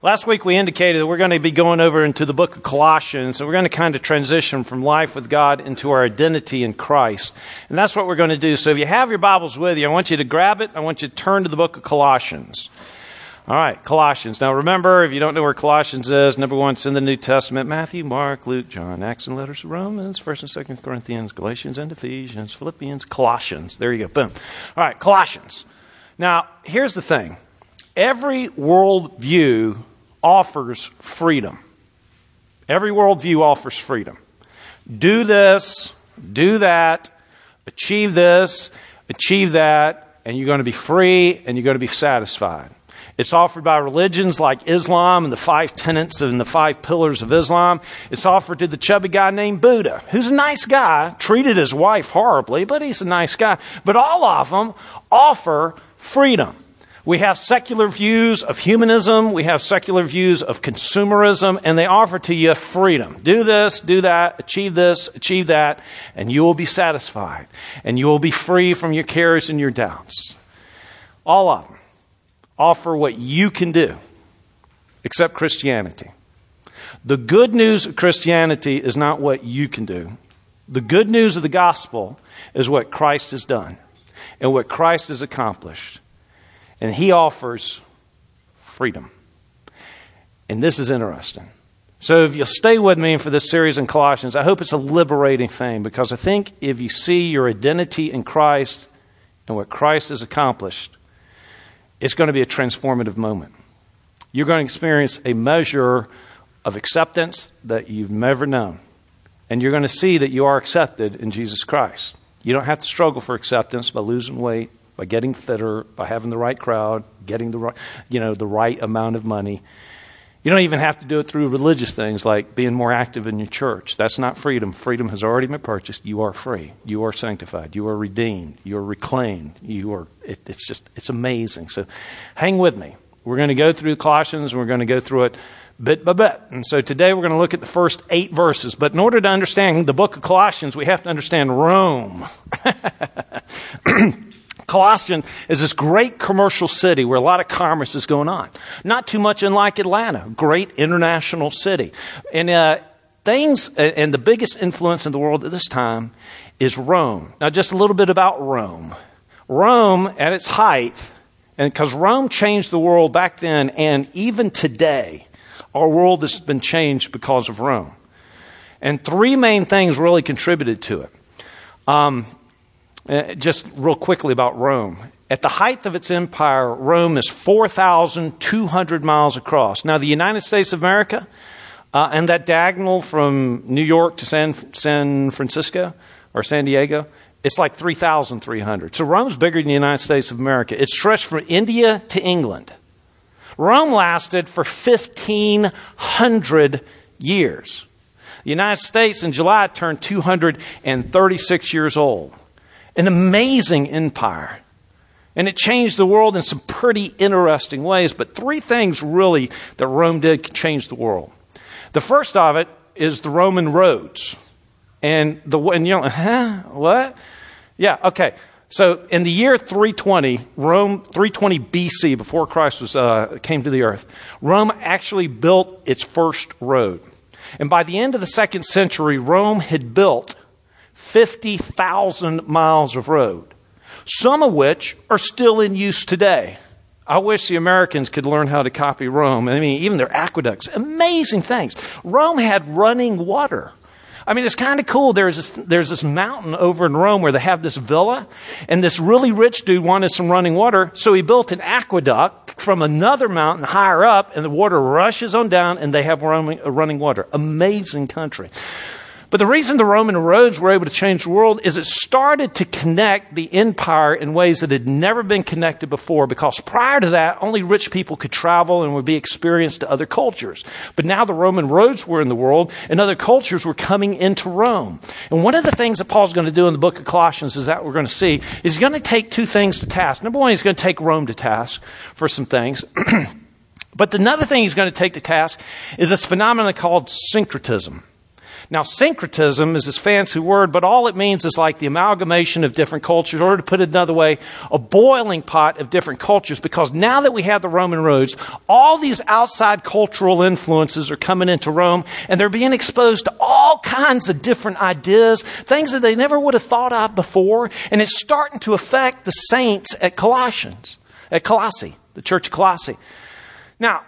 Last week we indicated that we're going to be going over into the book of Colossians, and we're going to kind of transition from life with God into our identity in Christ. And that's what we're going to do. So if you have your Bibles with you, I want you to grab it. I want you to turn to the book of Colossians. All right, Colossians. Now remember, if you don't know where Colossians is, number one, it's in the New Testament. Matthew, Mark, Luke, John, Acts and letters of Romans, 1st and 2nd Corinthians, Galatians and Ephesians, Philippians, Colossians. There you go. Boom. All right, Colossians. Now, here's the thing. Every worldview offers freedom. Every worldview offers freedom. Do this, do that, achieve this, achieve that, and you're going to be free and you're going to be satisfied. It's offered by religions like Islam and the 5 tenets and the 5 pillars of Islam. It's offered to the chubby guy named Buddha, who's a nice guy, treated his wife horribly, but he's a nice guy. But all of them offer freedom. We have secular views of humanism. We have secular views of consumerism, and they offer to you freedom. Do this, do that, achieve this, achieve that, and you will be satisfied. And you will be free from your cares and your doubts. All of them offer what you can do, except Christianity. The good news of Christianity is not what you can do. The good news of the gospel is what Christ has done and what Christ has accomplished. And he offers freedom. And this is interesting. So if you'll stay with me for this series in Colossians, I hope it's a liberating thing, because I think if you see your identity in Christ and what Christ has accomplished, it's going to be a transformative moment. You're going to experience a measure of acceptance that you've never known. And you're going to see that you are accepted in Jesus Christ. You don't have to struggle for acceptance by losing weight, by getting fitter, by having the right crowd, getting the right amount of money. You don't even have to do it through religious things like being more active in your church. That's not freedom. Freedom has already been purchased. You are free. You are sanctified. You are redeemed. You are reclaimed. It's amazing. So hang with me. We're going to go through Colossians, and we're going to go through it bit by bit. And so today we're going to look at the first 8 verses. But in order to understand the book of Colossians, we have to understand Rome. Colossians is this great commercial city where a lot of commerce is going on. Not too much unlike Atlanta, great international city. And and the biggest influence in the world at this time is Rome. Now, just a little bit about Rome. Rome, at its height, and because Rome changed the world back then, and even today, our world has been changed because of Rome. And 3 main things really contributed to it. Just real quickly about Rome. At the height of its empire, Rome is 4,200 miles across. Now, the United States of America and that diagonal from New York to San Francisco or San Diego, it's like 3,300. So Rome's bigger than the United States of America. It stretched from India to England. Rome lasted for 1,500 years. The United States in July turned 236 years old. An amazing empire. And it changed the world in some pretty interesting ways. But 3 things really that Rome did change the world. The first of it is the Roman roads. And what? Yeah, okay. So in the year 320 BC, before Christ came to the earth, Rome actually built its first road. And by the end of the 2nd century, Rome had built 50,000 miles of road, some of which are still in use today. I wish the Americans could learn how to copy Rome. I mean, even their aqueducts, amazing things. Rome had running water. I mean, it's kind of cool. There's this mountain over in Rome where they have this villa, and this really rich dude wanted some running water, so he built an aqueduct from another mountain higher up, and the water rushes on down, and they have running water. Amazing country. But the reason the Roman roads were able to change the world is it started to connect the empire in ways that had never been connected before, because prior to that, only rich people could travel and would be experienced to other cultures. But now the Roman roads were in the world, and other cultures were coming into Rome. And one of the things that Paul's going to do in the book of Colossians is that we're going to see is he's going to take 2 things to task. Number one, he's going to take Rome to task for some things. But another thing he's going to take to task is this phenomenon called syncretism. Now, syncretism is this fancy word, but all it means is like the amalgamation of different cultures, or to put it another way, a boiling pot of different cultures, because now that we have the Roman roads, all these outside cultural influences are coming into Rome, and they're being exposed to all kinds of different ideas, things that they never would have thought of before, and it's starting to affect the saints at Colossae, the church of Colossae. Now,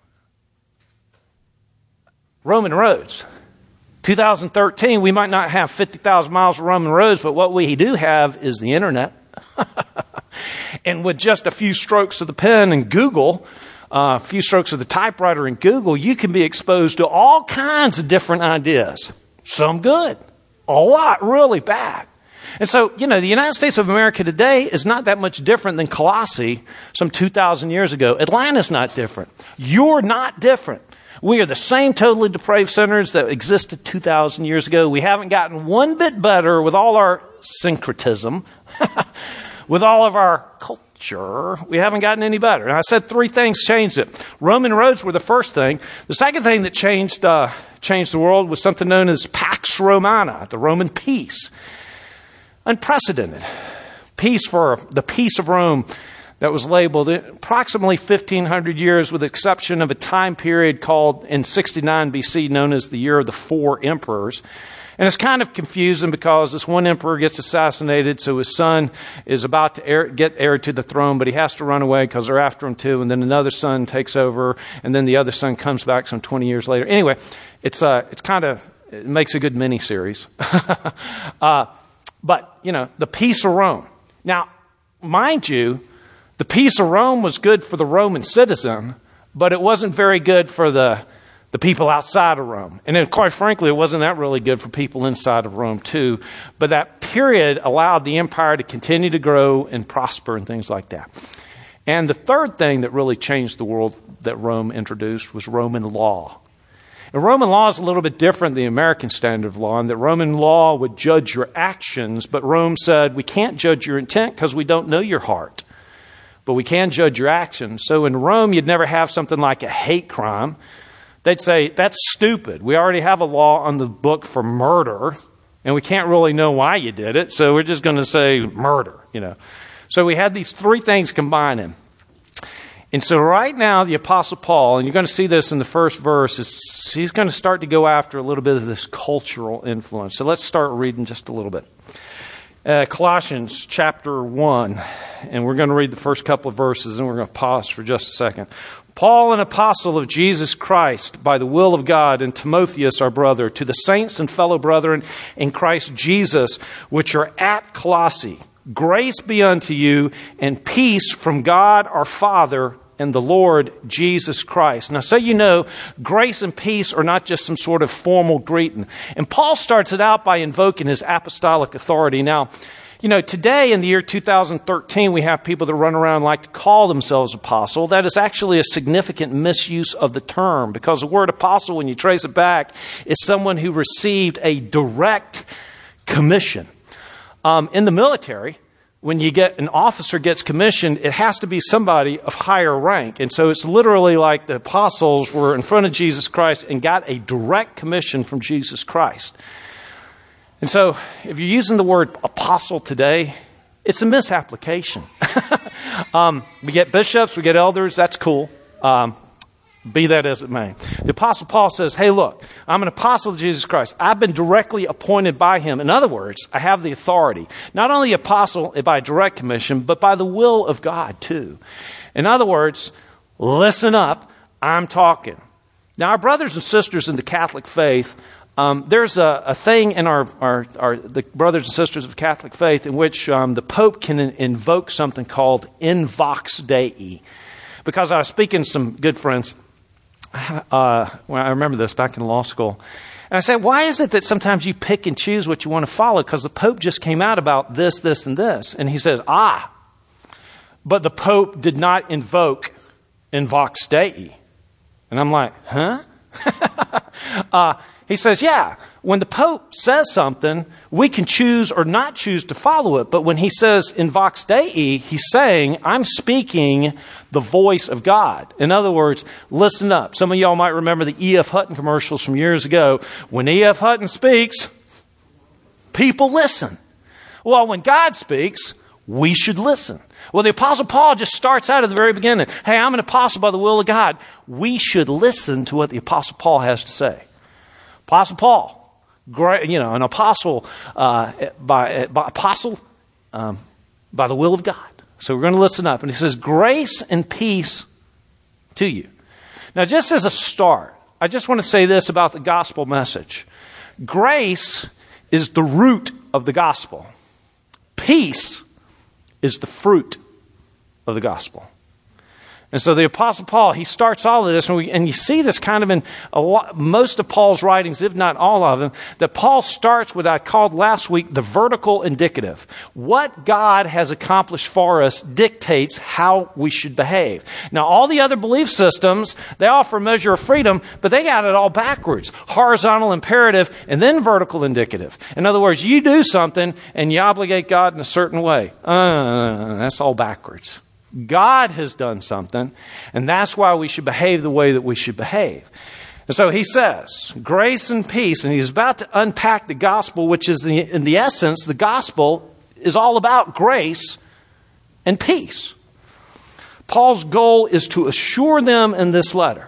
Roman roads. 2013, we might not have 50,000 miles of Roman roads, but what we do have is the internet. And with just a few strokes of the pen and Google, a few strokes of the typewriter in Google, you can be exposed to all kinds of different ideas. Some good, a lot really bad. And so, the United States of America today is not that much different than Colossae some 2,000 years ago. Atlanta's not different. You're not different. We are the same totally depraved sinners that existed 2,000 years ago. We haven't gotten one bit better with all our syncretism, with all of our culture. We haven't gotten any better. And I said three things changed it. Roman roads were the first thing. The second thing that changed the world was something known as Pax Romana, the Roman peace. Unprecedented. Peace for the peace of Rome. That was labeled approximately 1,500 years, with the exception of a time period called in 69 BC, known as the year of the four emperors. And it's kind of confusing because this one emperor gets assassinated, so his son is about to get heir to the throne, but he has to run away because they're after him too. And then another son takes over, and then the other son comes back some 20 years later. Anyway, it makes a good mini-series. But, the peace of Rome. Now, mind you, the peace of Rome was good for the Roman citizen, but it wasn't very good for the people outside of Rome. And then, quite frankly, it wasn't that really good for people inside of Rome, too. But that period allowed the empire to continue to grow and prosper and things like that. And the third thing that really changed the world that Rome introduced was Roman law. And Roman law is a little bit different than the American standard of law, in that Roman law would judge your actions, but Rome said, we can't judge your intent because we don't know your heart. But we can judge your actions. So in Rome, you'd never have something like a hate crime. They'd say, that's stupid. We already have a law on the book for murder, and we can't really know why you did it, so we're just going to say murder, So we had these three things combining. And so right now, the Apostle Paul, and you're going to see this in the first verse, he's going to start to go after a little bit of this cultural influence. So let's start reading just a little bit. Colossians chapter 1, and we're going to read the first couple of verses, and we're going to pause for just a second. Paul, an apostle of Jesus Christ, by the will of God, and Timotheus, our brother, to the saints and fellow brethren in Christ Jesus, which are at Colossae, grace be unto you, and peace from God our Father and the Lord Jesus Christ. Now, so you know, grace and peace are not just some sort of formal greeting. And Paul starts it out by invoking his apostolic authority. Now, today in the year 2013, we have people that run around like to call themselves apostle. That is actually a significant misuse of the term, because the word apostle, when you trace it back, is someone who received a direct commission. In the military, when an officer gets commissioned, it has to be somebody of higher rank. And so it's literally like the apostles were in front of Jesus Christ and got a direct commission from Jesus Christ. And so if you're using the word apostle today, it's a misapplication. We get bishops, we get elders, that's cool. Be that as it may. The Apostle Paul says, hey, look, I'm an apostle of Jesus Christ. I've been directly appointed by him. In other words, I have the authority. Not only apostle by direct commission, but by the will of God too. In other words, listen up, I'm talking. Now, our brothers and sisters in the Catholic faith, there's a thing in the brothers and sisters of Catholic faith in which the Pope can invoke something called in vox Dei. Because I was speaking to some good friends, I remember this back in law school, and I said, why is it that sometimes you pick and choose what you want to follow? Because the Pope just came out about this, this, and this. And he says, but the Pope did not invoke in vox Dei. And I'm like, huh? He says, yeah, when the Pope says something, we can choose or not choose to follow it. But when he says in Vox Dei, he's saying, I'm speaking the voice of God. In other words, listen up. Some of y'all might remember the E.F. Hutton commercials from years ago. When E.F. Hutton speaks, people listen. Well, when God speaks, we should listen. Well, the Apostle Paul just starts out at the very beginning. Hey, I'm an apostle by the will of God. We should listen to what the Apostle Paul has to say. Apostle Paul. Great, an apostle by the will of God. So we're going to listen up. And he says, grace and peace to you. Now, just as a start, I just want to say this about the gospel message. Grace is the root of the gospel. Peace is the fruit of the gospel. And so the Apostle Paul, he starts all of this, and you see this kind of in most of Paul's writings, if not all of them, that Paul starts with what I called last week the vertical indicative. What God has accomplished for us dictates how we should behave. Now, all the other belief systems, they offer a measure of freedom, but they got it all backwards. Horizontal imperative and then vertical indicative. In other words, you do something and you obligate God in a certain way. That's all backwards. God has done something, and that's why we should behave the way that we should behave. And so he says, grace and peace, and he's about to unpack the gospel, which is in the essence, the gospel is all about grace and peace. Paul's goal is to assure them in this letter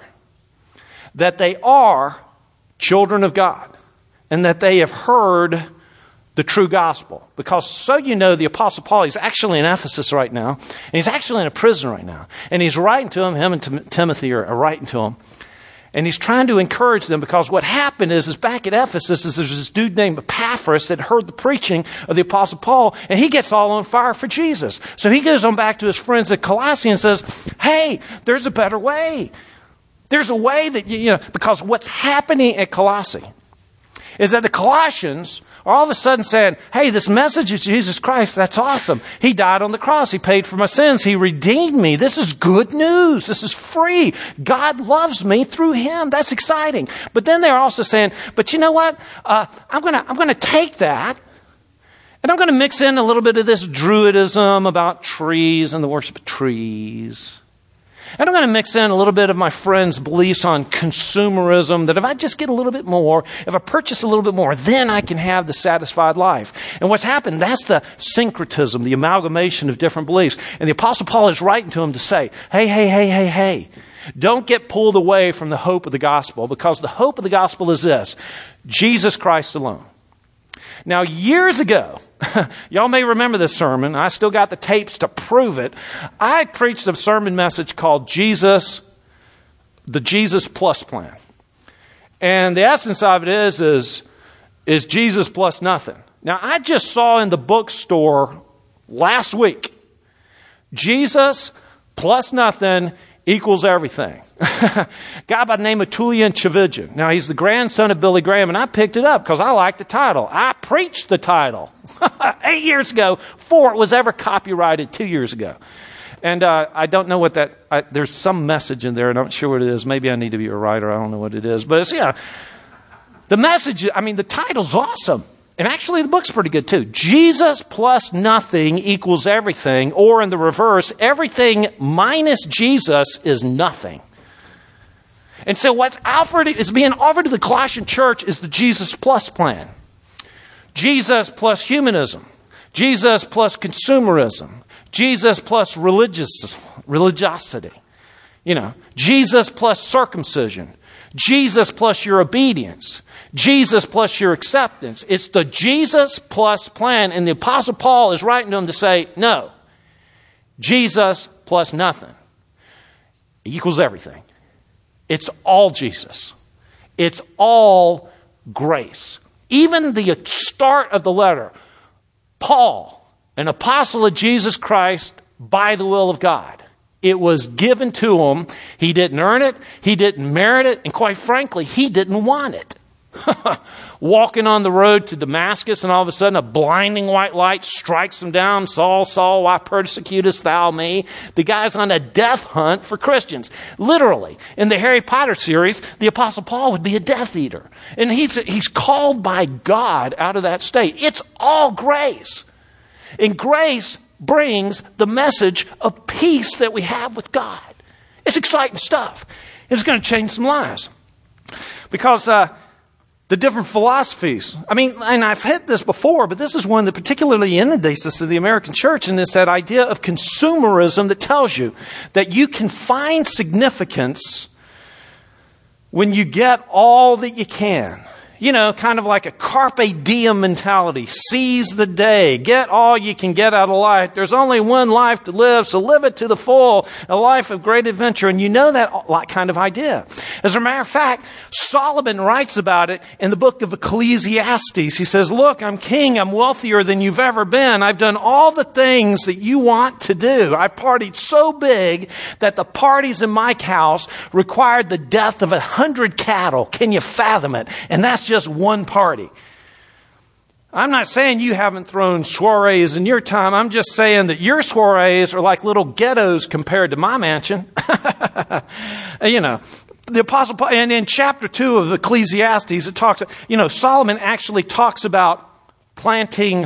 that they are children of God and that they have heard the true gospel. Because so you know, the Apostle Paul, he's actually in Ephesus right now, and he's actually in a prison right now. And he's writing to him and Timothy are writing to him. And he's trying to encourage them, because what happened is back at Ephesus, there's this dude named Epaphras that heard the preaching of the Apostle Paul, and he gets all on fire for Jesus. So he goes on back to his friends at Colossae and says, hey, there's a better way. There's a way that, because what's happening at Colossae is that the Colossians are all of a sudden saying, hey, this message of Jesus Christ, that's awesome. He died on the cross. He paid for my sins. He redeemed me. This is good news. This is free. God loves me through him. That's exciting. But then they're also saying, but you know what? I'm going to take that and I'm going to mix in a little bit of this Druidism about trees and the worship of trees. And I'm going to mix in a little bit of my friend's beliefs on consumerism, that if I just get a little bit more, if I purchase a little bit more, then I can have the satisfied life. And what's happened, that's the syncretism, the amalgamation of different beliefs. And the Apostle Paul is writing to him to say, hey, don't get pulled away from the hope of the gospel, because the hope of the gospel is this: Jesus Christ alone. Now, years ago, y'all may remember this sermon. I still got the tapes to prove it. I preached a sermon message called the Jesus Plus Plan. And the essence of it is Jesus plus nothing. Now, I just saw in the bookstore last week, Jesus plus nothing equals everything. Guy by the name of Tullian Tchividjian. Now, he's the grandson of Billy Graham, and I picked it up because I like the title. I preached the title 8 years ago before it was ever copyrighted 2 years ago. And I don't know what there's some message in there, and I'm not sure what it is. Maybe I need to be a writer. I don't know what it is. But the message, the title's awesome. And actually, the book's pretty good, too. Jesus plus nothing equals everything. Or in the reverse, everything minus Jesus is nothing. And so what's being offered to the Colossian church is the Jesus plus plan. Jesus plus humanism. Jesus plus consumerism. Jesus plus religiosity. Jesus plus circumcision. Jesus plus your obedience. Jesus plus your acceptance. It's the Jesus plus plan. And the Apostle Paul is writing to them to say, no, Jesus plus nothing equals everything. It's all Jesus. It's all grace. Even the start of the letter, Paul, an apostle of Jesus Christ by the will of God. It was given to him. He didn't earn it. He didn't merit it. And quite frankly, he didn't want it. Walking on the road to Damascus, and all of a sudden a blinding white light strikes him down. Saul, Saul, why persecutest thou me? The guy's on a death hunt for Christians. Literally. In the Harry Potter series, the Apostle Paul would be a Death Eater. And he's called by God out of that state. It's all grace. And grace brings the message of peace that we have with God. It's exciting stuff. It's going to change some lives. Because the different philosophies. I mean, and I've hit this before, but this is one that particularly inundates us in the American church, and it's that idea of consumerism that tells you that you can find significance when you get all that you can. You know, kind of like a carpe diem mentality. Seize the day. Get all you can get out of life. There's only one life to live, so live it to the full. A life of great adventure. And you know that kind of idea. As a matter of fact, Solomon writes about it in the book of Ecclesiastes. He says, look, I'm king. I'm wealthier than you've ever been. I've done all the things that you want to do. I partied so big that the parties in my house required the death of 100 cattle. Can you fathom it? And that's just one party. I'm not saying you haven't thrown soirees in your time. I'm just saying that your soirees are like little ghettos compared to my mansion. You know, the Apostle Paul, and in chapter 2 of Ecclesiastes, it talks, you know, Solomon actually talks about planting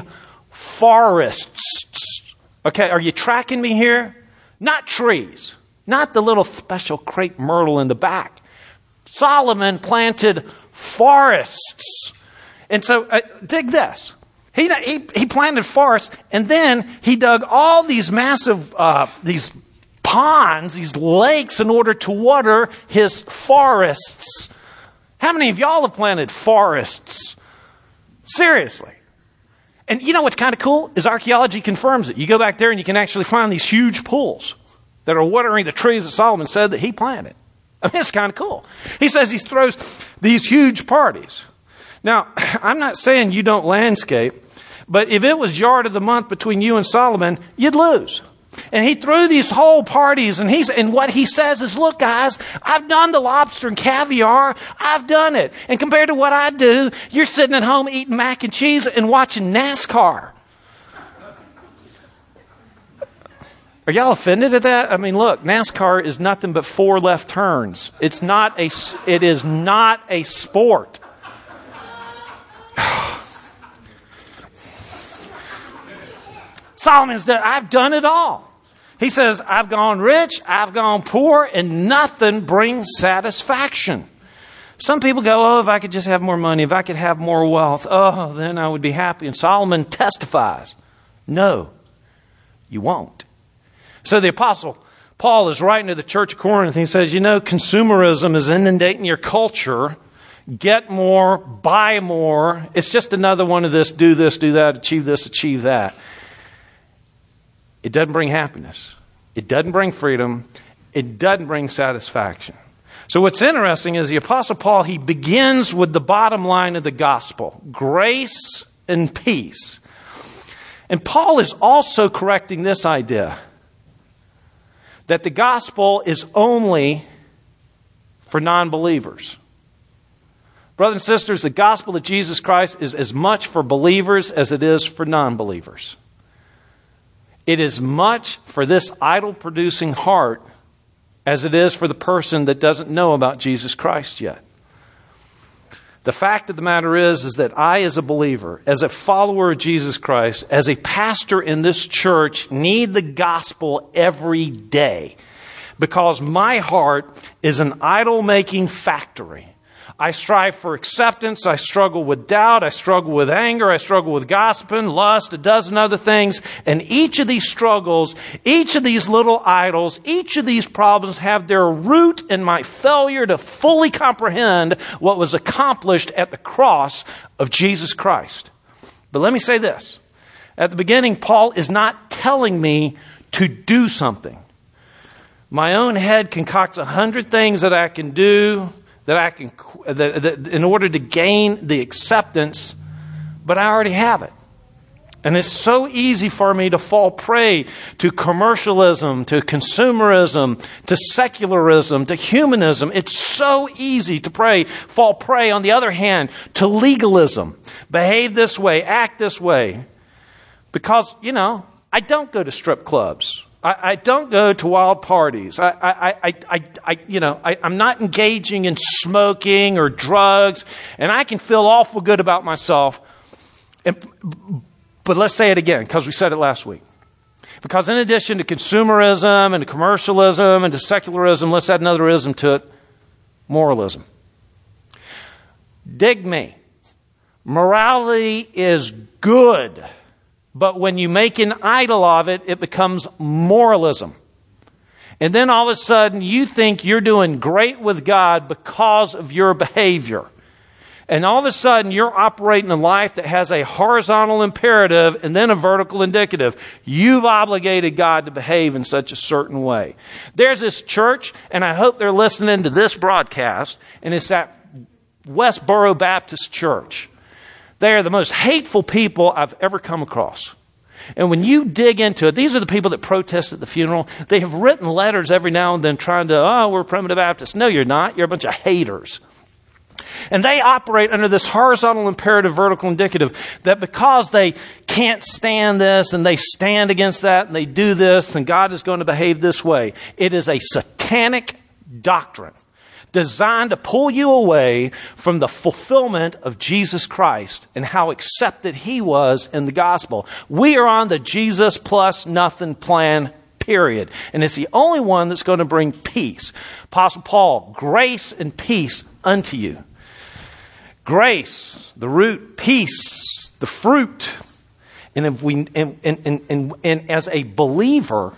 forests. Okay, are you tracking me here? Not trees. Not the little special crepe myrtle in the back. Solomon planted forests. And so, dig this. He planted forests, and then he dug all these massive, these ponds, these lakes in order to water his forests. How many of y'all have planted forests? Seriously. And you know what's kind of cool is archaeology confirms it. You go back there and you can actually find these huge pools that are watering the trees that Solomon said that he planted. I mean, it's kind of cool. He says he throws these huge parties. Now, I'm not saying you don't landscape, but if it was yard of the month between you and Solomon, you'd lose. And he threw these whole parties, and what he says is, look, guys, I've done the lobster and caviar. I've done it. And compared to what I do, you're sitting at home eating mac and cheese and watching NASCAR. Are y'all offended at that? I mean, look, NASCAR is nothing but 4 left turns. It is not a sport. Solomon's done, I've done it all. He says, I've gone rich, I've gone poor, and nothing brings satisfaction. Some people go, oh, if I could just have more money, if I could have more wealth, oh, then I would be happy. And Solomon testifies, no, you won't. So the Apostle Paul is writing to the church of Corinth, and he says, you know, consumerism is inundating your culture. Get more, buy more. It's just another one of this, do that, achieve that. It doesn't bring happiness. It doesn't bring freedom. It doesn't bring satisfaction. So what's interesting is the Apostle Paul, he begins with the bottom line of the gospel. Grace and peace. And Paul is also correcting this idea that the gospel is only for non-believers. Brothers and sisters, the gospel of Jesus Christ is as much for believers as it is for non-believers. It is much for this idol-producing heart as it is for the person that doesn't know about Jesus Christ yet. The fact of the matter is that I, as a believer, as a follower of Jesus Christ, as a pastor in this church, need the gospel every day because my heart is an idol-making factory. I strive for acceptance. I struggle with doubt. I struggle with anger. I struggle with gossiping, lust, a dozen other things. And each of these struggles, each of these little idols, each of these problems have their root in my failure to fully comprehend what was accomplished at the cross of Jesus Christ. But let me say this. At the beginning, Paul is not telling me to do something. My own head concocts 100 things that I can do that in order to gain the acceptance, but I already have it. And it's so easy for me to fall prey to commercialism, to consumerism, to secularism, to humanism. It's so easy to fall prey, on the other hand, to legalism. Behave this way, act this way. Because, I don't go to strip clubs. I don't go to wild parties. I'm not engaging in smoking or drugs, and I can feel awful good about myself. But let's say it again, because we said it last week. Because in addition to consumerism and to commercialism and to secularism, let's add another ism to it, moralism. Dig me. Morality is good, but when you make an idol of it, it becomes moralism. And then all of a sudden, you think you're doing great with God because of your behavior. And all of a sudden, you're operating a life that has a horizontal imperative and then a vertical indicative. You've obligated God to behave in such a certain way. There's this church, and I hope they're listening to this broadcast, and it's that Westboro Baptist Church. They are the most hateful people I've ever come across. And when you dig into it, these are the people that protest at the funeral. They have written letters every now and then trying to, we're primitive Baptists. No, you're not. You're a bunch of haters. And they operate under this horizontal imperative, vertical indicative, that because they can't stand this and they stand against that and they do this, and God is going to behave this way. It is a satanic doctrine designed to pull you away from the fulfillment of Jesus Christ and how accepted He was in the gospel. We are on the Jesus plus nothing plan, period. And it's the only one that's going to bring peace. Apostle Paul, grace and peace unto you. Grace, the root, peace, the fruit. And if we and as a believer,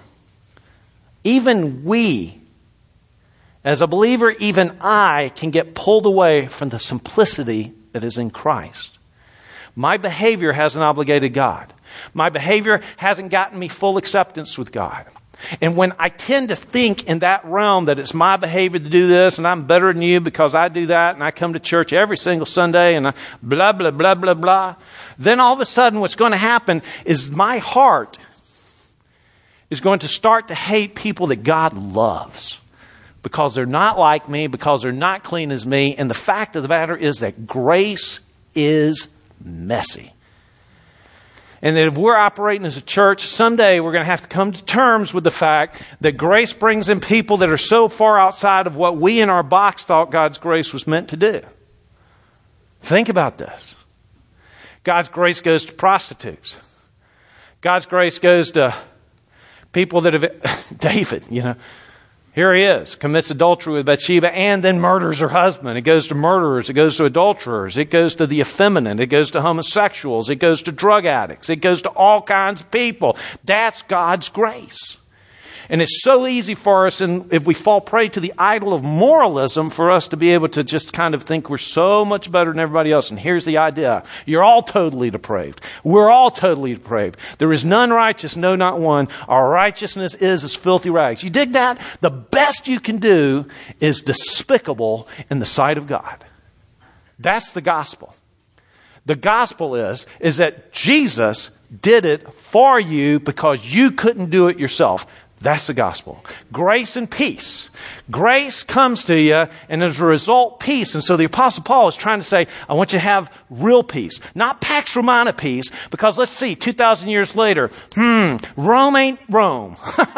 even we, as a believer, even I can get pulled away from the simplicity that is in Christ. My behavior hasn't obligated God. My behavior hasn't gotten me full acceptance with God. And when I tend to think in that realm that it's my behavior to do this and I'm better than you because I do that and I come to church every single Sunday and I blah, blah, blah, blah, blah, then all of a sudden what's going to happen is my heart is going to start to hate people that God loves because they're not like me, because they're not clean as me. And the fact of the matter is that grace is messy. And that if we're operating as a church, someday we're going to have to come to terms with the fact that grace brings in people that are so far outside of what we in our box thought God's grace was meant to do. Think about this. God's grace goes to prostitutes. God's grace goes to people that have... David, here he is, commits adultery with Bathsheba and then murders her husband. It goes to murderers. It goes to adulterers. It goes to the effeminate. It goes to homosexuals. It goes to drug addicts. It goes to all kinds of people. That's God's grace. And it's so easy for us, and if we fall prey to the idol of moralism, for us to be able to just kind of think we're so much better than everybody else. And here's the idea. You're all totally depraved. We're all totally depraved. There is none righteous, no, not one. Our righteousness is as filthy rags. You dig that? The best you can do is despicable in the sight of God. That's the gospel. The gospel is that Jesus did it for you because you couldn't do it yourself. That's the gospel. Grace and peace. Grace comes to you, and as a result, peace. And so the Apostle Paul is trying to say, I want you to have real peace. Not Pax Romana peace, because let's see, 2,000 years later, Rome ain't Rome.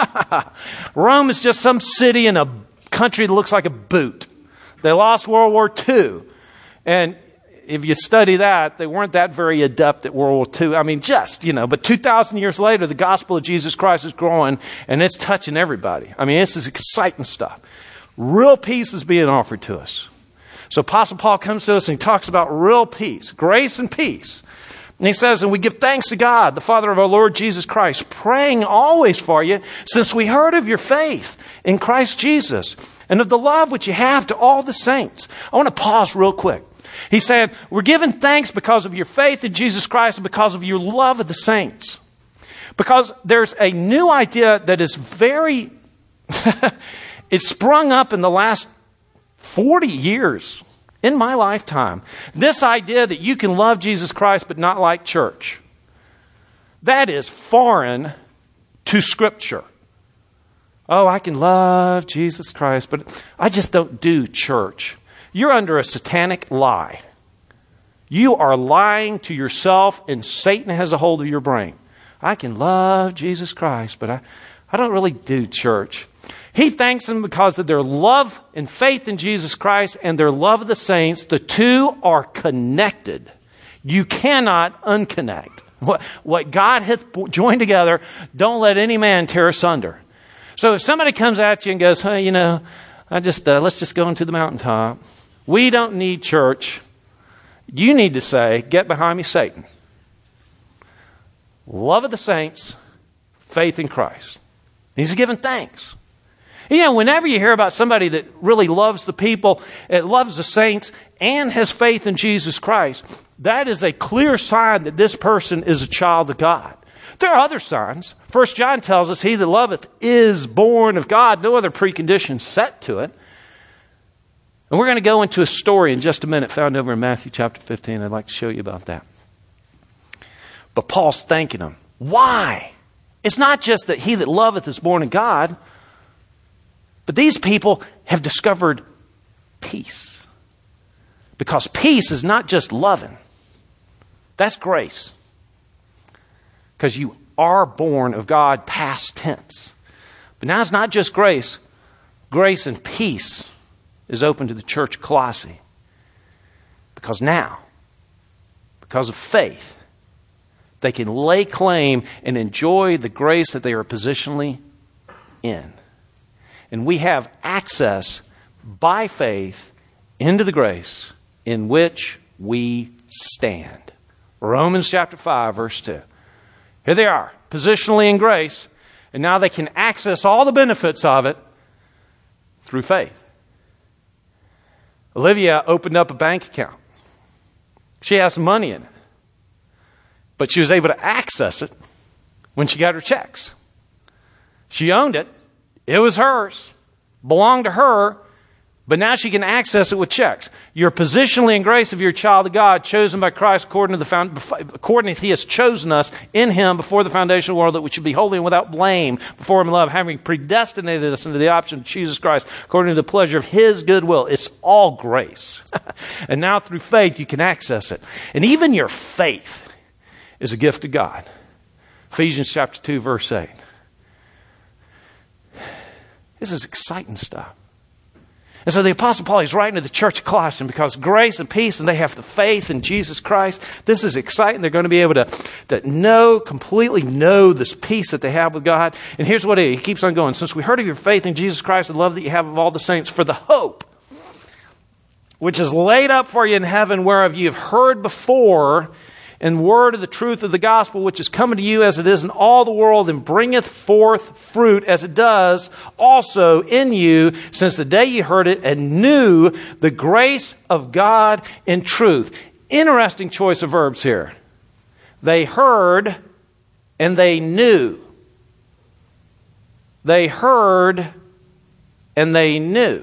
Rome is just some city in a country that looks like a boot. They lost World War II. And if you study that, they weren't that very adept at World War II. I mean, but 2,000 years later, the gospel of Jesus Christ is growing and it's touching everybody. I mean, this is exciting stuff. Real peace is being offered to us. So Apostle Paul comes to us and he talks about real peace, grace and peace. And he says, and we give thanks to God, the Father of our Lord Jesus Christ, praying always for you, since we heard of your faith in Christ Jesus and of the love which you have to all the saints. I want to pause real quick. He said, we're giving thanks because of your faith in Jesus Christ and because of your love of the saints. Because there's a new idea that is it's sprung up in the last 40 years in my lifetime. This idea that you can love Jesus Christ but not like church. That is foreign to Scripture. Oh, I can love Jesus Christ, but I just don't do church. You're under a satanic lie. You are lying to yourself, and Satan has a hold of your brain. I can love Jesus Christ, but I don't really do church. He thanks them because of their love and faith in Jesus Christ and their love of the saints. The two are connected. You cannot unconnect. What God hath joined together, don't let any man tear asunder. So if somebody comes at you and goes, hey, let's just go into the mountaintop. We don't need church. You need to say, get behind me, Satan. Love of the saints, faith in Christ. He's given thanks. Whenever you hear about somebody that really loves the people, loves the saints, and has faith in Jesus Christ, that is a clear sign that this person is a child of God. There are other signs. 1 John tells us, he that loveth is born of God. No other preconditions set to it. And we're going to go into a story in just a minute found over in Matthew chapter 15. I'd like to show you about that. But Paul's thanking them. Why? It's not just that he that loveth is born of God, but these people have discovered peace. Because peace is not just loving. That's grace. Because you are born of God past tense. But now it's not just grace. Grace and peace is open to the church of Colossae. Because now, because of faith, they can lay claim and enjoy the grace that they are positionally in. And we have access by faith into the grace in which we stand. Romans chapter 5, verse 2. Here they are, positionally in grace, and now they can access all the benefits of it through faith. Olivia opened up a bank account. She has some money in it. But she was able to access it when she got her checks. She owned it. It was hers. Belonged to her. But now she can access it with checks. You're positionally in grace if you're a child of God, chosen by Christ according to He has chosen us in Him before the foundation of the world, that we should be holy and without blame before Him in love, having predestinated us into the option of Jesus Christ according to the pleasure of His good will. It's all grace. And now through faith you can access it. And even your faith is a gift of God. Ephesians chapter 2, verse 8. This is exciting stuff. And so the Apostle Paul, he's writing to the church of Colossae because grace and peace, and they have the faith in Jesus Christ. This is exciting. They're going to be able to completely know this peace that they have with God. And here's what he keeps on going. Since we heard of your faith in Jesus Christ and love that you have of all the saints, for the hope which is laid up for you in heaven, whereof you have heard before, and word of the truth of the gospel, which is coming to you as it is in all the world, and bringeth forth fruit as it does also in you, since the day you heard it and knew the grace of God in truth. Interesting choice of verbs here. They heard and they knew. They heard and they knew.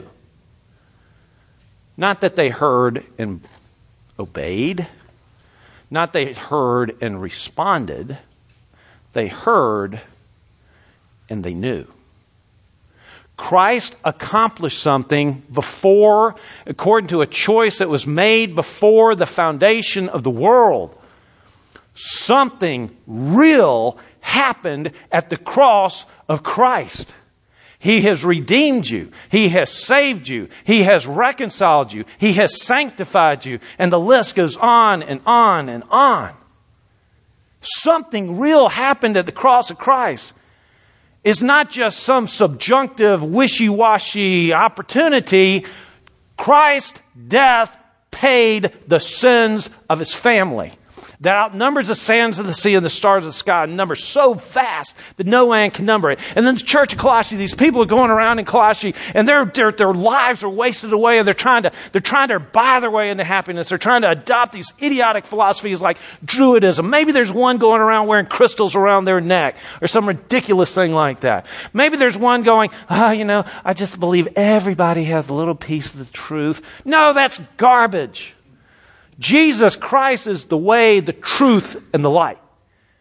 Not that they heard and obeyed. Not they heard and responded. They heard and they knew. Christ accomplished something before, according to a choice that was made before the foundation of the world. Something real happened at the cross of Christ. He has redeemed you. He has saved you. He has reconciled you. He has sanctified you. And the list goes on and on and on. Something real happened at the cross of Christ. It's not just some subjunctive, wishy-washy opportunity. Christ's death paid the sins of His family. That outnumbers the sands of the sea and the stars of the sky, and numbers so vast that no man can number it. And then the church of Colossae, these people are going around in Colossae, and their lives are wasted away, and they're trying to buy their way into happiness. They're trying to adopt these idiotic philosophies like Druidism. Maybe there's one going around wearing crystals around their neck, or some ridiculous thing like that. Maybe there's one going, I just believe everybody has a little piece of the truth. No, that's garbage. Jesus Christ is the way, the truth, and the light.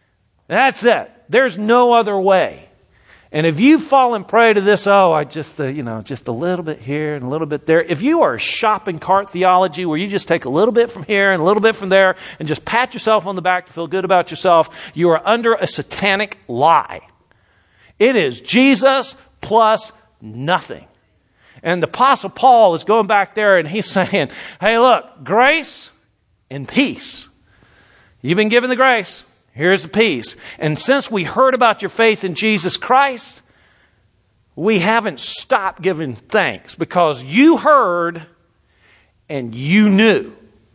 That's it. There's no other way. And if you fall and prey to this, just a little bit here and a little bit there. If you are a shopping cart theology where you just take a little bit from here and a little bit from there and just pat yourself on the back to feel good about yourself, you are under a satanic lie. It is Jesus plus nothing. And the Apostle Paul is going back there and he's saying, hey, look, grace and peace. You've been given the grace. Here's the peace. And since we heard about your faith in Jesus Christ, we haven't stopped giving thanks because you heard and you knew.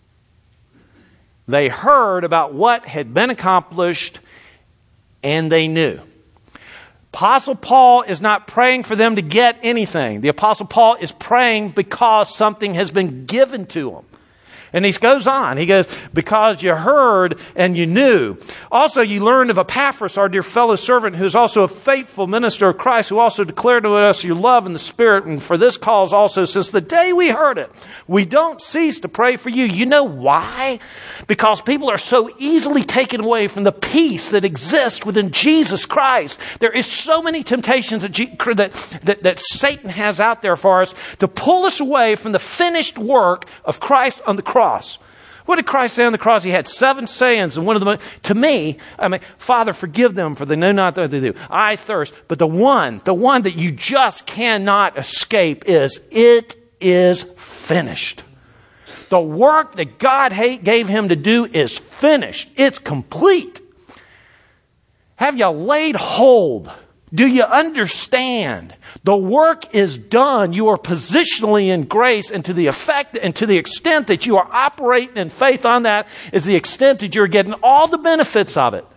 They heard about what had been accomplished and they knew. Apostle Paul is not praying for them to get anything. The Apostle Paul is praying because something has been given to him. And he goes on. He goes, because you heard and you knew. Also, you learned of Epaphras, our dear fellow servant, who is also a faithful minister of Christ, who also declared to us your love in the Spirit. And for this cause also, since the day we heard it, we don't cease to pray for you. You know why? Because people are so easily taken away from the peace that exists within Jesus Christ. There is so many temptations that Satan has out there for us to pull us away from the finished work of Christ on the cross. What did Christ say on the cross? He had 7 sayings, and one of them, to me, Father, forgive them, for they know not what they do. I thirst. But the one that you just cannot escape is, it is finished. The work that God gave him to do is finished. It's complete. Have you laid hold? Do you understand? The work is done. You are positionally in grace, and to the effect and to the extent that you are operating in faith on that is the extent that you're getting all the benefits of it.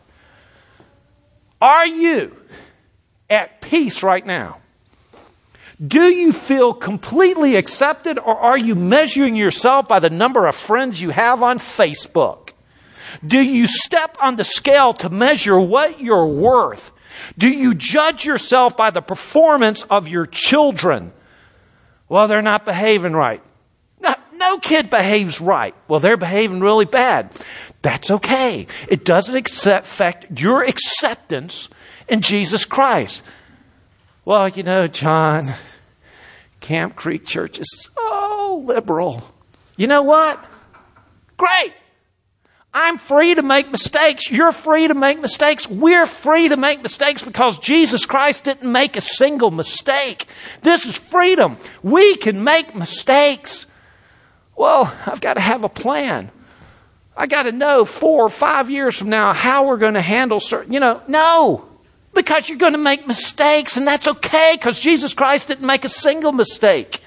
Are you at peace right now? Do you feel completely accepted, or are you measuring yourself by the number of friends you have on Facebook? Do you step on the scale to measure what you're worth? Do you judge yourself by the performance of your children? Well, they're not behaving right. No kid behaves right. Well, they're behaving really bad. That's okay. It doesn't affect your acceptance in Jesus Christ. Well, John, Camp Creek Church is so liberal. You know what? Great. I'm free to make mistakes. You're free to make mistakes. We're free to make mistakes because Jesus Christ didn't make a single mistake. This is freedom. We can make mistakes. Well, I've got to have a plan. I got to know 4 or 5 years from now how we're going to handle certain, no. Because you're going to make mistakes, and that's okay because Jesus Christ didn't make a single mistake.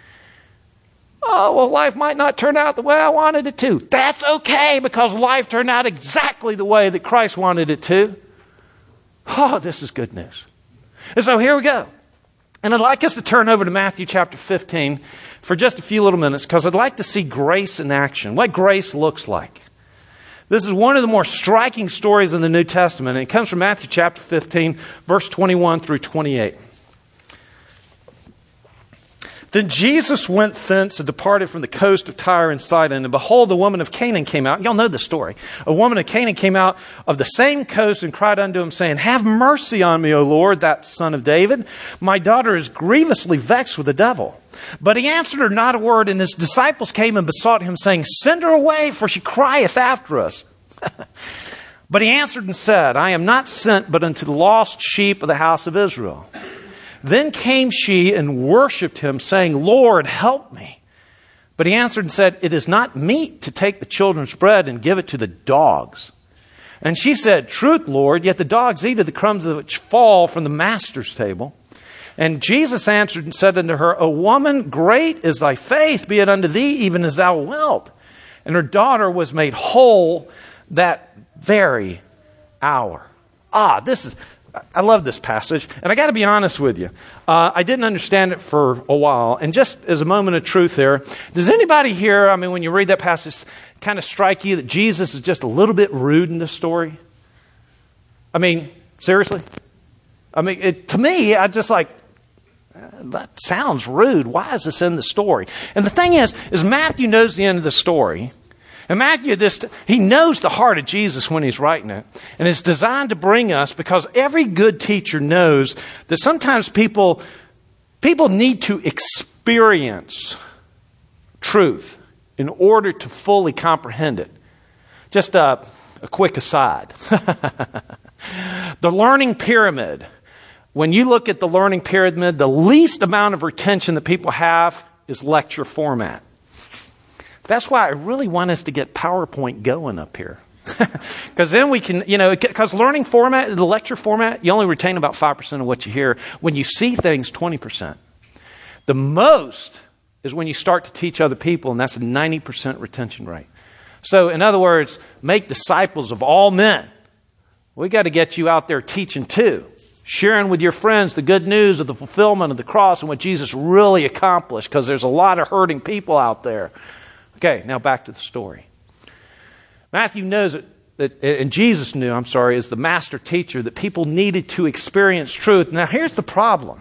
Oh, well, life might not turn out the way I wanted it to. That's okay because life turned out exactly the way that Christ wanted it to. Oh, this is good news. And so here we go. And I'd like us to turn over to Matthew chapter 15 for just a few little minutes because I'd like to see grace in action, what grace looks like. This is one of the more striking stories in the New Testament, and it comes from Matthew chapter 15, verse 21 through 28. Then Jesus went thence and departed from the coast of Tyre and Sidon. And behold, the woman of Canaan came out. Y'all know the story. A woman of Canaan came out of the same coast and cried unto him, saying, Have mercy on me, O Lord, that son of David. My daughter is grievously vexed with the devil. But he answered her not a word, and his disciples came and besought him, saying, Send her away, for she crieth after us. But he answered and said, I am not sent but unto the lost sheep of the house of Israel. Then came she and worshipped him, saying, Lord, help me. But he answered and said, It is not meet to take the children's bread and give it to the dogs. And she said, Truth, Lord, yet the dogs eat of the crumbs which fall from the master's table. And Jesus answered and said unto her, O woman, great is thy faith, be it unto thee even as thou wilt. And her daughter was made whole that very hour. I love this passage, and I got to be honest with you. I didn't understand it for a while, and just as a moment of truth there, does anybody here, when you read that passage, kind of strike you that Jesus is just a little bit rude in this story? Seriously? To me, I just like, that sounds rude. Why is this in the story? And the thing is Matthew knows the end of the story. And Matthew, he knows the heart of Jesus when he's writing it. And it's designed to bring us, because every good teacher knows that sometimes people need to experience truth in order to fully comprehend it. Just a quick aside. The learning pyramid. When you look at the learning pyramid, the least amount of retention that people have is lecture format. That's why I really want us to get PowerPoint going up here. Because then we can, because learning format, the lecture format, you only retain about 5% of what you hear. When you see things, 20%. The most is when you start to teach other people, and that's a 90% retention rate. So, in other words, make disciples of all men. We got to get you out there teaching too. Sharing with your friends the good news of the fulfillment of the cross and what Jesus really accomplished, because there's a lot of hurting people out there. Okay, now back to the story. Matthew knows and Jesus knew, as the master teacher, that people needed to experience truth. Now here's the problem.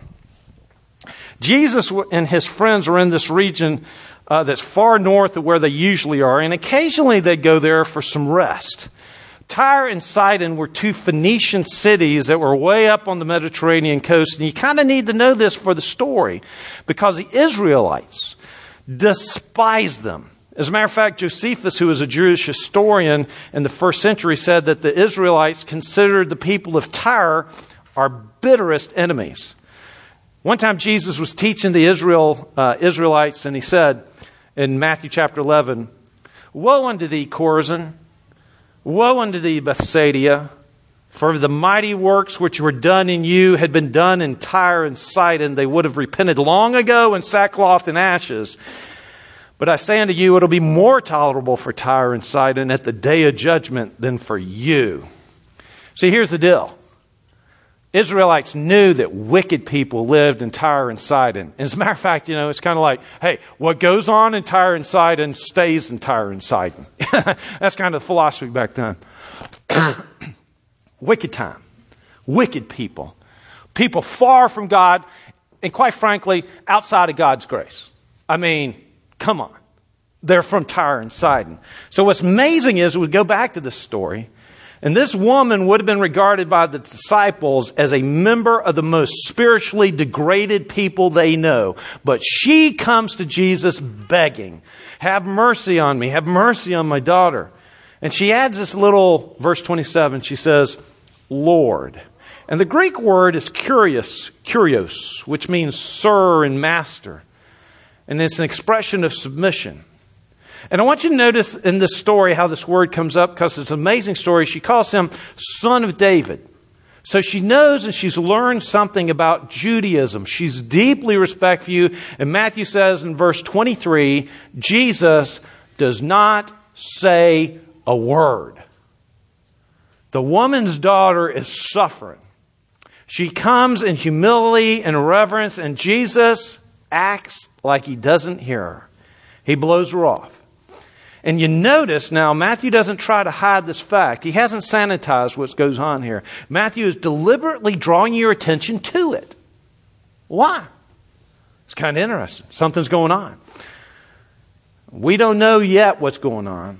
Jesus and his friends are in this region that's far north of where they usually are, and occasionally they go there for some rest. Tyre and Sidon were two Phoenician cities that were way up on the Mediterranean coast, and you kind of need to know this for the story, because the Israelites despised them. As a matter of fact, Josephus, who was a Jewish historian in the first century, said that the Israelites considered the people of Tyre our bitterest enemies. One time Jesus was teaching the Israelites, and he said in Matthew chapter 11, "Woe unto thee, Chorazin! Woe unto thee, Bethsaida! For the mighty works which were done in you had been done in Tyre and Sidon, they would have repented long ago in sackcloth and ashes. But I say unto you, it'll be more tolerable for Tyre and Sidon at the day of judgment than for you." See, here's the deal. Israelites knew that wicked people lived in Tyre and Sidon. As a matter of fact, it's kind of like, hey, what goes on in Tyre and Sidon stays in Tyre and Sidon. That's kind of the philosophy back then. Wicked time. Wicked people. People far from God, and quite frankly, outside of God's grace. I mean, come on. They're from Tyre and Sidon. So what's amazing is, we go back to this story, and this woman would have been regarded by the disciples as a member of the most spiritually degraded people they know. But she comes to Jesus begging, "Have mercy on me. Have mercy on my daughter." And she adds this little, verse 27, she says, "Lord." And the Greek word is kurios, which means sir and master. And it's an expression of submission. And I want you to notice in this story how this word comes up, because it's an amazing story. She calls him son of David. So she knows and she's learned something about Judaism. She's deeply respectful for you. And Matthew says in verse 23, Jesus does not say a word. The woman's daughter is suffering. She comes in humility and reverence, and Jesus acts like he doesn't hear her. He blows her off. And you notice now, Matthew doesn't try to hide this fact. He hasn't sanitized what goes on here. Matthew is deliberately drawing your attention to it. Why? It's kind of interesting. Something's going on. We don't know yet what's going on.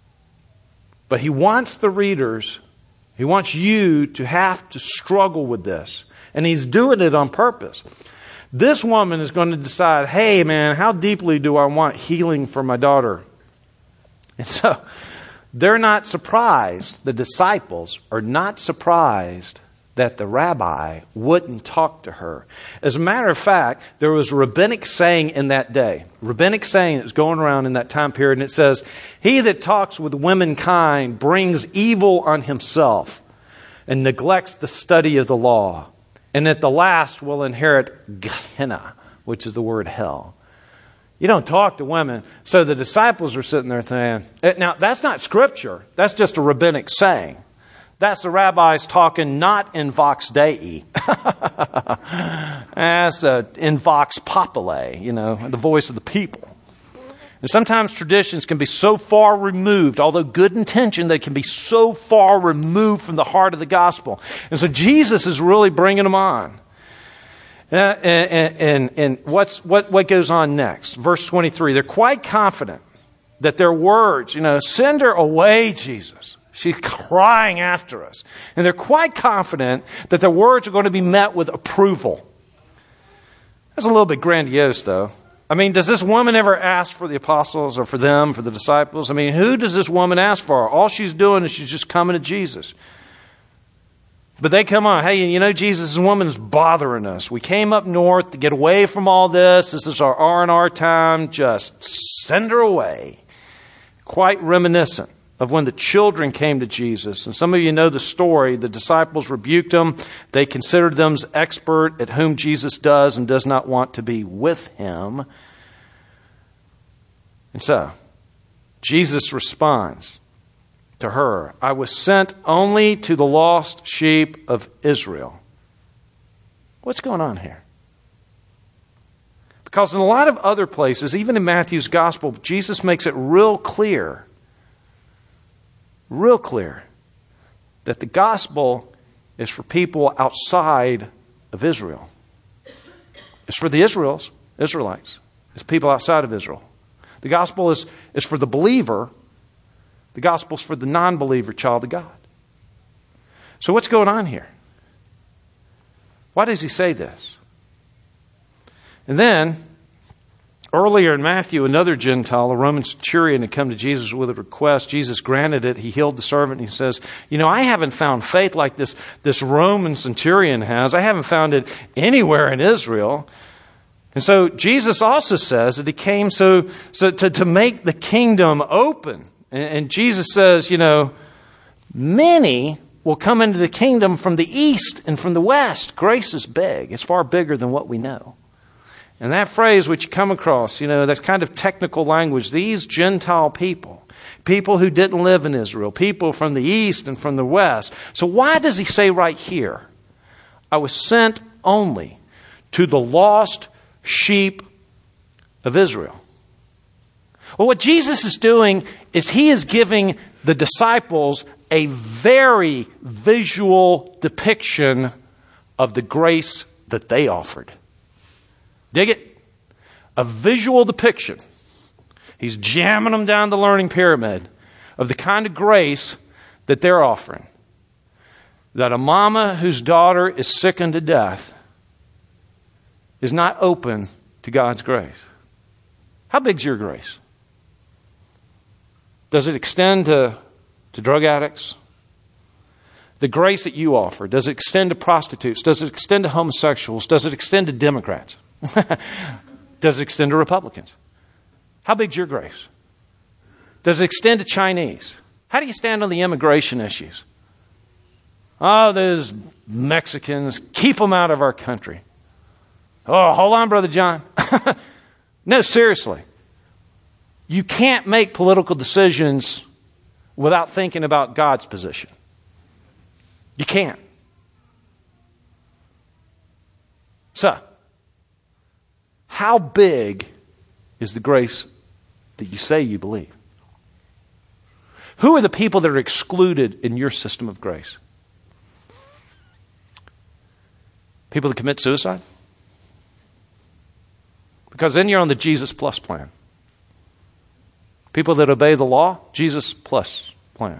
But he wants the readers, he wants you to have to struggle with this. And he's doing it on purpose. This woman is going to decide, hey man, how deeply do I want healing for my daughter? And so they're not surprised, the disciples are not surprised that the rabbi wouldn't talk to her. As a matter of fact, there was a rabbinic saying in that day, rabbinic saying that was going around in that time period, and it says, "He that talks with womankind brings evil on himself and neglects the study of the law, and at the last will inherit Gehenna," which is the word hell. You don't talk to women. So the disciples are sitting there saying, now that's not scripture. That's just a rabbinic saying. That's the rabbis talking not in vox Dei. That's in vox populi, the voice of the people. And sometimes traditions can be so far removed, although good intention, they can be so far removed from the heart of the gospel. And so Jesus is really bringing them on. And what goes on next? Verse 23, they're quite confident that their words, send her away, Jesus. She's crying after us. And they're quite confident that their words are going to be met with approval. That's a little bit grandiose, though. I mean, does this woman ever ask for the apostles or for them, for the disciples? I mean, who does this woman ask for? All she's doing is she's just coming to Jesus. But they come on, hey, Jesus, this woman's bothering us. We came up north to get away from all this. This is our R&R time. Just send her away. Quite reminiscent of when the children came to Jesus. And some of you know the story. The disciples rebuked them. They considered them as expert at whom Jesus does and does not want to be with him. And so, Jesus responds to her, I was sent only to the lost sheep of Israel. What's going on here? Because in a lot of other places, even in Matthew's gospel, Jesus makes it real clear, that the gospel is for people outside of Israel. It's for the Israelites. It's people outside of Israel. The gospel is for the believer. The gospel is for the non-believer child of God. So what's going on here? Why does he say this? And then, earlier in Matthew, another Gentile, a Roman centurion, had come to Jesus with a request. Jesus granted it. He healed the servant. And he says, I haven't found faith like this Roman centurion has. I haven't found it anywhere in Israel. And so Jesus also says that he came so to make the kingdom open. And Jesus says, many will come into the kingdom from the east and from the west. Grace is big. It's far bigger than what we know. And that phrase which you come across, that's kind of technical language. These Gentile people who didn't live in Israel, people from the east and from the west. So why does he say right here, I was sent only to the lost sheep of Israel? Well, what Jesus is doing is he is giving the disciples a very visual depiction of the grace that they offered. Dig it? A visual depiction. He's jamming them down the learning pyramid of the kind of grace that they're offering. That a mama whose daughter is sick unto death is not open to God's grace. How big's your grace? Does it extend to drug addicts? The grace that you offer, does it extend to prostitutes? Does it extend to homosexuals? Does it extend to Democrats? Does it extend to Republicans? How big's your grace? Does it extend to Chinese? How do you stand on the immigration issues? Oh, those Mexicans, keep them out of our country. Oh, hold on, Brother John. No, seriously. You can't make political decisions without thinking about God's position. You can't. So, how big is the grace that you say you believe? Who are the people that are excluded in your system of grace? People that commit suicide? Because then you're on the Jesus Plus plan. People that obey the law, Jesus Plus plan.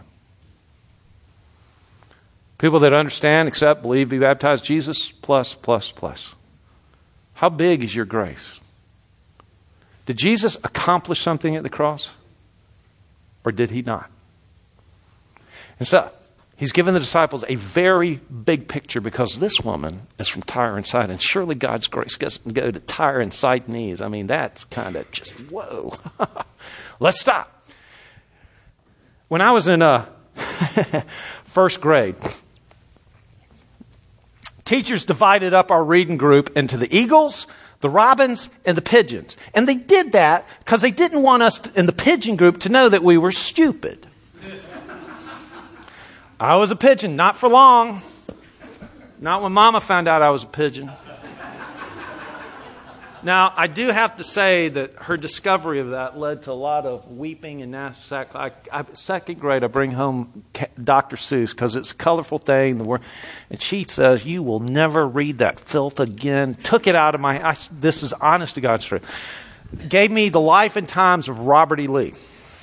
People that understand, accept, believe, be baptized, Jesus Plus. How big is your grace? Did Jesus accomplish something at the cross? Or did he not? And so, he's given the disciples a very big picture because this woman is from Tyre and Sidon. Surely God's grace doesn't go to Tyre and Sidonese. I mean, that's kind of just, whoa. Let's stop. When I was in first grade, teachers divided up our reading group into the eagles, the robins, and the pigeons. And they did that because they didn't want us in the pigeon group to know that we were stupid. I was a pigeon, not for long. Not when Mama found out I was a pigeon. Now, I do have to say that her discovery of that led to a lot of weeping and second grade, I bring home Dr. Seuss because it's a colorful thing. And she says, you will never read that filth again. Took it out of this is honest to God's truth. Gave me the life and times of Robert E. Lee.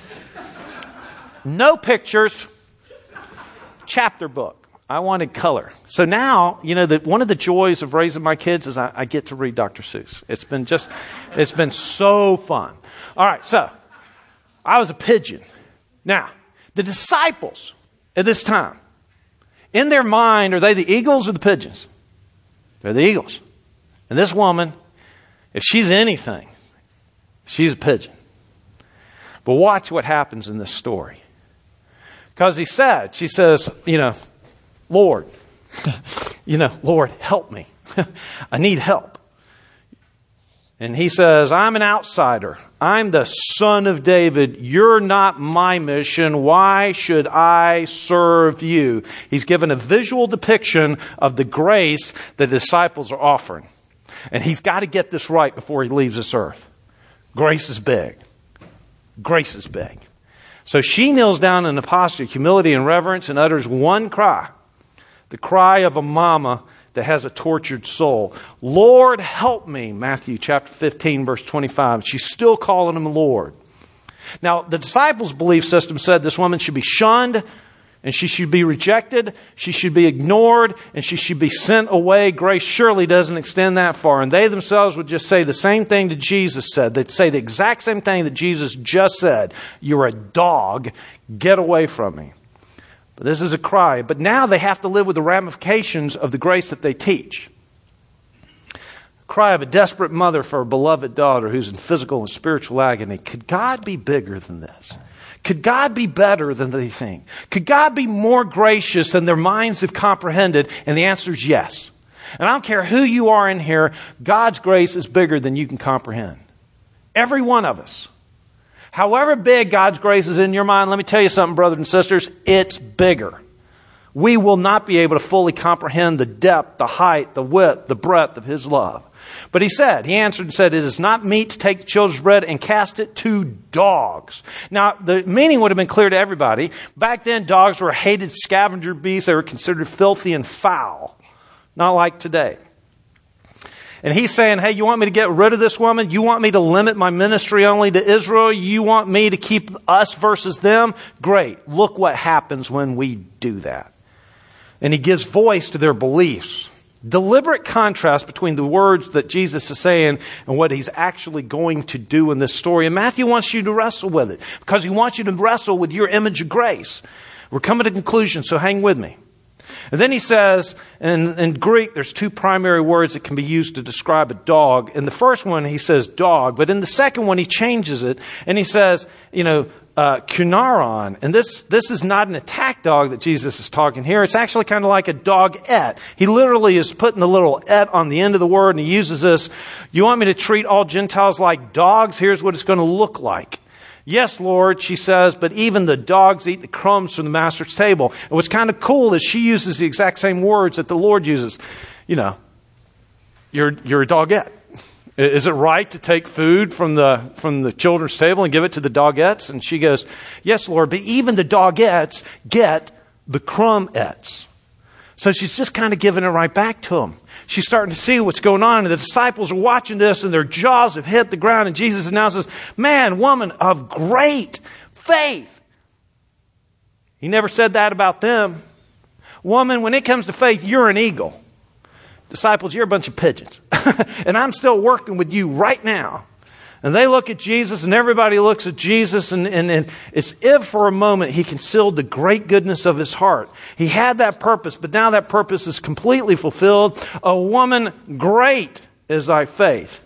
no pictures, chapter book. I wanted color. So now, one of the joys of raising my kids is I get to read Dr. Seuss. It's been so fun. All right, so I was a pigeon. Now, the disciples at this time, in their mind, are they the eagles or the pigeons? They're the eagles. And this woman, if she's anything, she's a pigeon. But watch what happens in this story. Because she says, Lord, Lord, help me. I need help. And he says, I'm an outsider. I'm the son of David. You're not my mission. Why should I serve you? He's given a visual depiction of the grace the disciples are offering. And he's got to get this right before he leaves this earth. Grace is big. Grace is big. So she kneels down in a posture of humility and reverence and utters one cry. The cry of a mama that has a tortured soul. Lord, help me, Matthew chapter 15, verse 25. She's still calling him Lord. Now, the disciples' belief system said this woman should be shunned, and she should be rejected, she should be ignored, and she should be sent away. Grace surely doesn't extend that far. And they themselves would just say the same thing that Jesus said. They'd say the exact same thing that Jesus just said. You're a dog. Get away from me. But this is a cry. But now they have to live with the ramifications of the grace that they teach. A cry of a desperate mother for a beloved daughter who's in physical and spiritual agony. Could God be bigger than this? Could God be better than they think? Could God be more gracious than their minds have comprehended? And the answer is yes. And I don't care who you are in here, God's grace is bigger than you can comprehend. Every one of us. However big God's grace is in your mind, let me tell you something, brothers and sisters, it's bigger. We will not be able to fully comprehend the depth, the height, the width, the breadth of His love. But he answered and said, it is not meet to take the children's bread and cast it to dogs. Now, the meaning would have been clear to everybody. Back then, dogs were a hated scavenger beast. They were considered filthy and foul. Not like today. And he's saying, hey, you want me to get rid of this woman? You want me to limit my ministry only to Israel? You want me to keep us versus them? Great. Look what happens when we do that. And he gives voice to their beliefs. Deliberate contrast between the words that Jesus is saying and what he's actually going to do in this story. And Matthew wants you to wrestle with it because he wants you to wrestle with your image of grace. We're coming to conclusion, so hang with me. And then he says, in Greek, there's two primary words that can be used to describe a dog. In the first one, he says dog, but in the second one, he changes it and he says, kunaron. And this is not an attack dog that Jesus is talking here. It's actually kind of like a dog-et. He literally is putting the little et on the end of the word, and he uses this. You want me to treat all Gentiles like dogs? Here's what it's going to look like. Yes, Lord, she says, but even the dogs eat the crumbs from the master's table. And what's kind of cool is she uses the exact same words that the Lord uses. You're a dogette. Is it right to take food from the children's table and give it to the dogettes? And she goes, yes, Lord, but even the dogettes get the crumbets. So she's just kind of giving it right back to them. She's starting to see what's going on. And the disciples are watching this and their jaws have hit the ground. And Jesus announces, man, woman of great faith. He never said that about them. Woman, when it comes to faith, you're an eagle. Disciples, you're a bunch of pigeons. And I'm still working with you right now. And they look at Jesus and everybody looks at Jesus and it's if for a moment he concealed the great goodness of his heart. He had that purpose, but now that purpose is completely fulfilled. A woman, great is thy faith.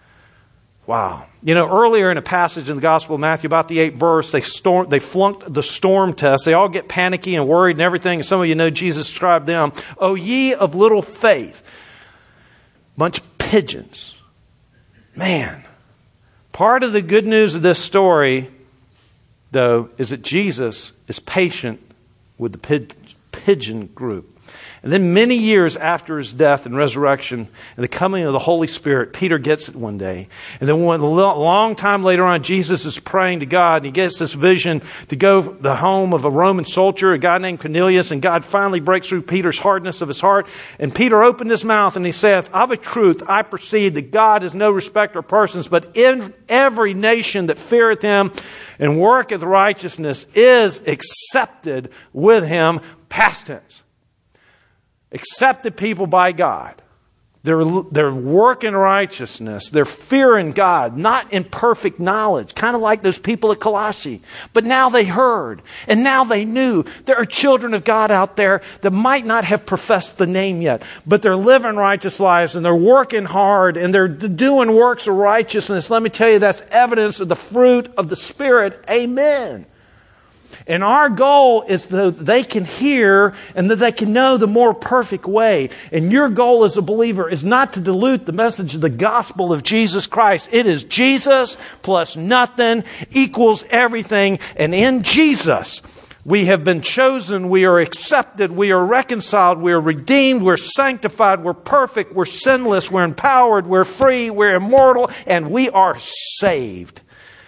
Wow. Earlier in a passage in the Gospel of Matthew, about the 8th verse, they flunked the storm test. They all get panicky and worried and everything. And some of you know Jesus described them. O ye of little faith. Bunch of pigeons. Man. Part of the good news of this story, though, is that Jesus is patient with the pigeon group. And then many years after his death and resurrection and the coming of the Holy Spirit, Peter gets it one day. And then a long time later on, Jesus is praying to God, and he gets this vision to go to the home of a Roman soldier, a guy named Cornelius, and God finally breaks through Peter's hardness of his heart. And Peter opened his mouth and he saith, "Of a truth I perceive that God is no respecter of persons, but in every nation that feareth him and worketh righteousness is accepted with him." Past tense. Accepted people by God. They're working righteousness. They're fearing God, not in perfect knowledge, kind of like those people at Colossae. But now they heard, and now they knew. There are children of God out there that might not have professed the name yet, but they're living righteous lives, and they're working hard, and they're doing works of righteousness. Let me tell you, that's evidence of the fruit of the Spirit. Amen. And our goal is that they can hear and that they can know the more perfect way. And your goal as a believer is not to dilute the message of the gospel of Jesus Christ. It is Jesus plus nothing equals everything. And in Jesus, we have been chosen, we are accepted, we are reconciled, we are redeemed, we're sanctified, we're perfect, we're sinless, we're empowered, we're free, we're immortal, and we are saved.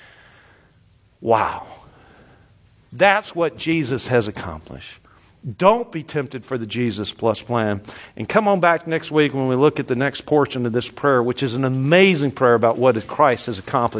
Wow. That's what Jesus has accomplished. Don't be tempted for the Jesus Plus plan. And come on back next week when we look at the next portion of this prayer, which is an amazing prayer about what Christ has accomplished.